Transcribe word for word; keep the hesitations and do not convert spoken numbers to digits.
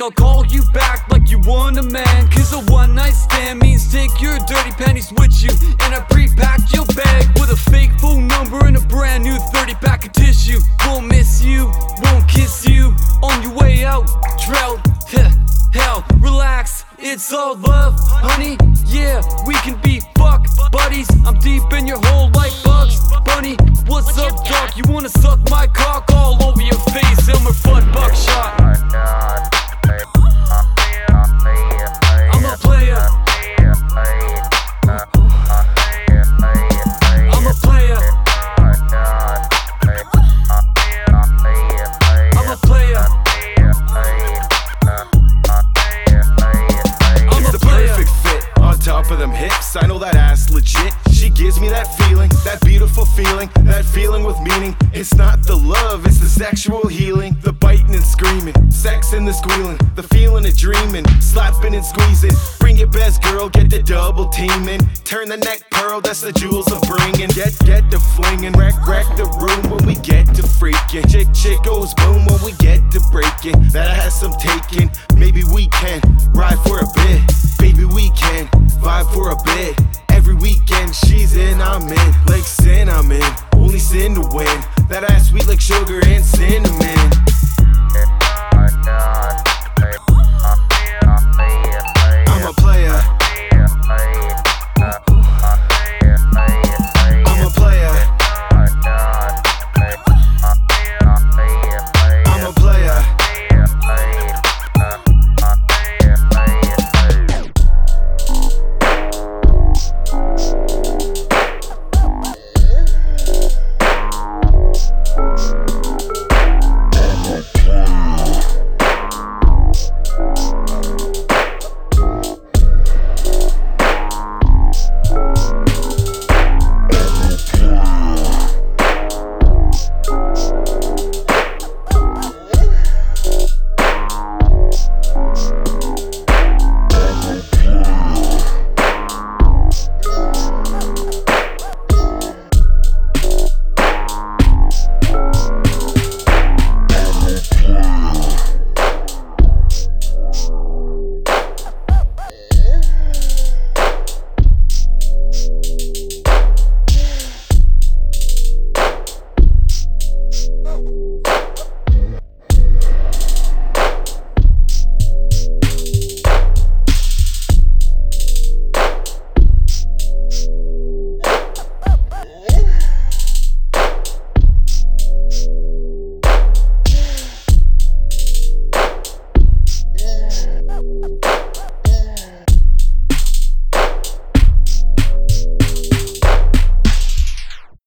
I'll call you back like you want a man. Cause a one night stand means take your dirty panties with you. And I pre-packed your bag with a fake phone number and a brand new thirty pack of tissue. Won't miss you, won't kiss you on your way out. Drought, hell, relax, it's all love, honey. Yeah, we can be fuck buddies. I'm deep in your hole like Bugs Bunny. What's up, dog? You wanna suck my cock all over your face? Elmer Fudd Buckshot. I'm a player. I'm a player. I'm a player. I'm a player. On top of them hips, I know that ass legit. She gives me that feeling, that beautiful feeling, that feeling with meaning. It's not the love, it's the sexual healing. The biting and screaming, sex and the squealing, the feeling of dreaming, slapping and squeezing. Bring your best girl, get the double teaming. Turn the neck pearl, that's the jewels of bringing. Get, get the flinging, wreck, wreck the room when we get to freaking. Chick, chick goes boom when we get to breaking. That has some taking, maybe we can ride for a bit. Baby, we can vibe for a bit. Every weekend she's in, I'm in. Like sin, I'm in. Only sin to win. That ass sweet like sugar and cinnamon.